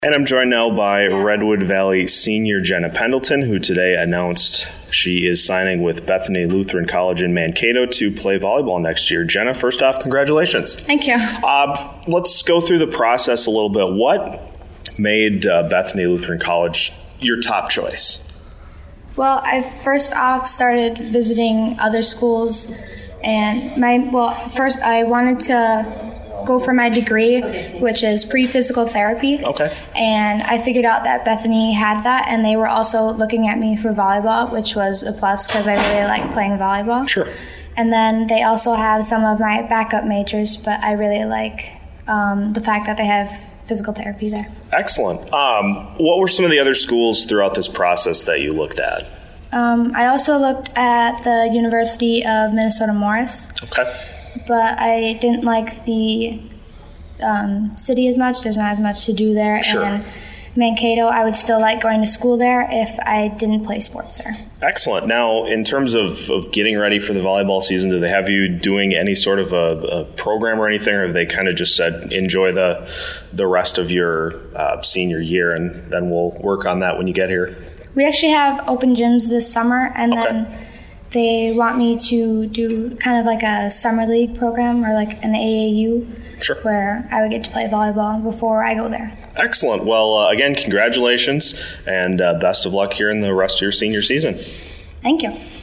And I'm joined now by Redwood Valley senior Jenna Pendleton, who today announced she is signing with Bethany Lutheran College in Mankato to play volleyball next year. Jenna, first off, congratulations. Thank you. Let's go through the process a little bit. What made Bethany Lutheran College your top choice? Well, I first off started visiting other schools, and first I wanted to go for my degree, which is pre-physical therapy. Okay. And I figured out that Bethany had that, and they were also looking at me for volleyball, which was a plus because I really like playing volleyball. Sure. And then they also have some of my backup majors, but I really like the fact that they have physical therapy there. Excellent. What were some of the other schools throughout this process that you looked at? I also looked at the University of Minnesota Morris. Okay. But I didn't like the city as much. There's not as much to do there. Sure. And Mankato, I would still like going to school there if I didn't play sports there. Excellent. Now, in terms of getting ready for the volleyball season, do they have you doing any sort of a program or anything, or have they kind of just said, enjoy the rest of your senior year, and then we'll work on that when you get here? We actually have open gyms this summer, and then they want me to do kind of like a summer league program or like an AAU, sure, where I would get to play volleyball before I go there. Excellent. Well, again, congratulations, and best of luck here in the rest of your senior season. Thank you.